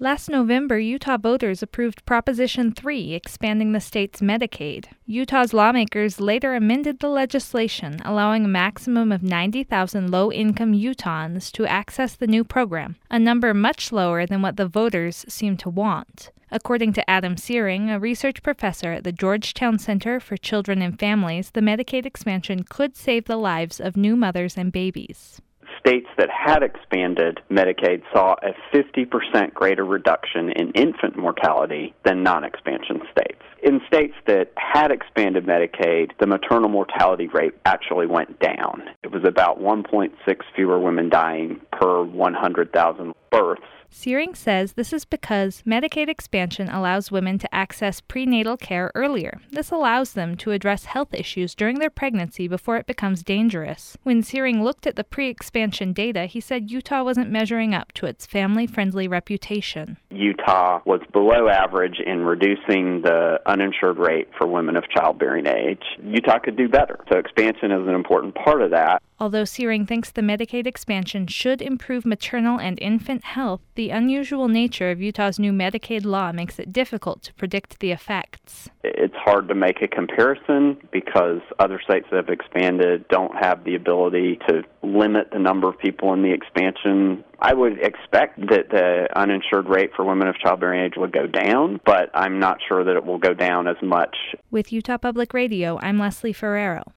Last November, Utah voters approved Proposition 3, expanding the state's Medicaid. Utah's lawmakers later amended the legislation, allowing a maximum of 90,000 low-income Utahns to access the new program, a number much lower than what the voters seem to want. According to Adam Searing, a research professor at the Georgetown Center for Children and Families, the Medicaid expansion could save the lives of new mothers and babies. States that had expanded Medicaid saw a 50% greater reduction in infant mortality than non-expansion states. In states that had expanded Medicaid, the maternal mortality rate actually went down. It was about 1.6 fewer women dying per 100,000 births. Searing says this is because Medicaid expansion allows women to access prenatal care earlier. This allows them to address health issues during their pregnancy before it becomes dangerous. When Searing looked at the pre-expansion data, he said Utah wasn't measuring up to its family-friendly reputation. Utah was below average in reducing the uninsured rate for women of childbearing age. Utah could do better, so expansion is an important part of that. Although Searing thinks the Medicaid expansion should improve maternal and infant health, the unusual nature of Utah's new Medicaid law makes it difficult to predict the effects. It's hard to make a comparison because other states that have expanded don't have the ability to limit the number of people in the expansion. I would expect that the uninsured rate for women of childbearing age would go down, but I'm not sure that it will go down as much. With Utah Public Radio, I'm Leslie Ferrero.